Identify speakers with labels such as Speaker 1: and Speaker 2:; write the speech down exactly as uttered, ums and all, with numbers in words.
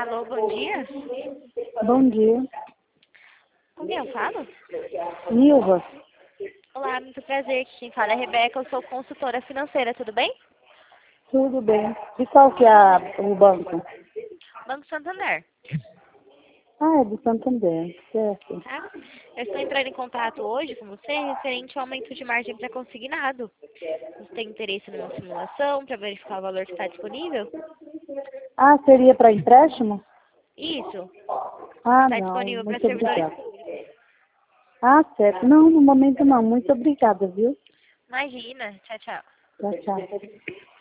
Speaker 1: Alô, bom dia.
Speaker 2: Bom dia.
Speaker 1: Com quem eu falo?
Speaker 2: Nilva.
Speaker 1: Olá, muito prazer. Quem fala é a Rebeca, eu sou consultora financeira, tudo bem?
Speaker 2: Tudo bem. E qual que é a- o banco?
Speaker 1: Banco Santander,
Speaker 2: Ah, é do Santander, certo.
Speaker 1: tá? Eu estou entrando em contato hoje com você referente ao aumento de margem para consignado. Você tem interesse numa simulação para verificar o valor que está disponível?
Speaker 2: Ah, seria para empréstimo?
Speaker 1: Isso,
Speaker 2: Ah,
Speaker 1: está
Speaker 2: não,
Speaker 1: disponível para
Speaker 2: muito
Speaker 1: servidores
Speaker 2: obrigada.
Speaker 1: públicos.
Speaker 2: Ah, certo. Não, no momento não. Muito obrigada, viu?
Speaker 1: Imagina, tchau, tchau.
Speaker 2: Tchau, tchau.